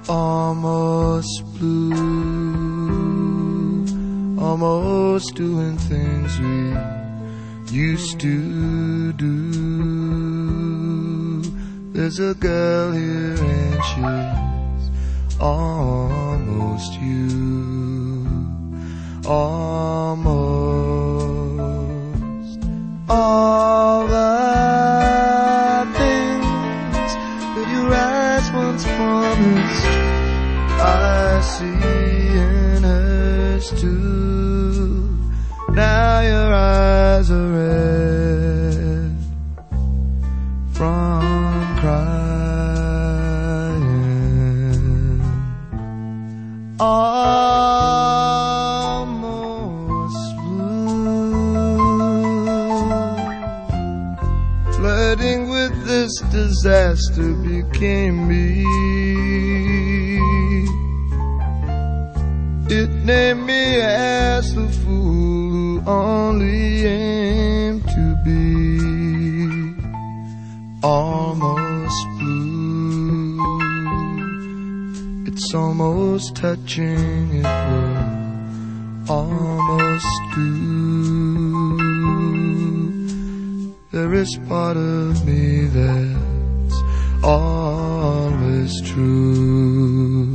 almost blue, almost doing things we used to do. There's a girl here and she's almost you, almost. All the things that your eyes once promised, I see in hers too. Now your eyes are red from crying. Almost blue, flirting with this disaster became me. It named me as the fool who only aimed to be almost blue. It's almost touching, it will almost do. There is part of me that's always true,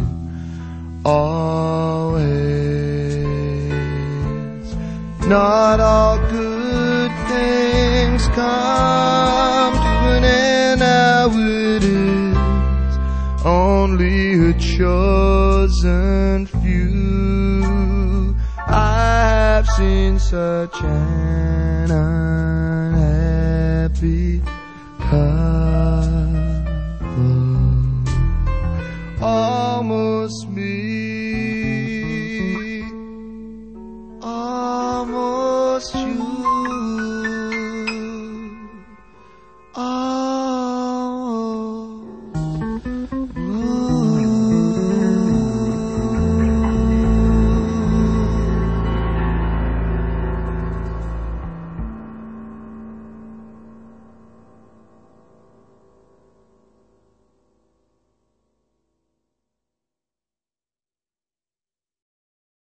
always. Not all good things come to an end. Now it is only a chosen few. I've seen such an unhappy couple.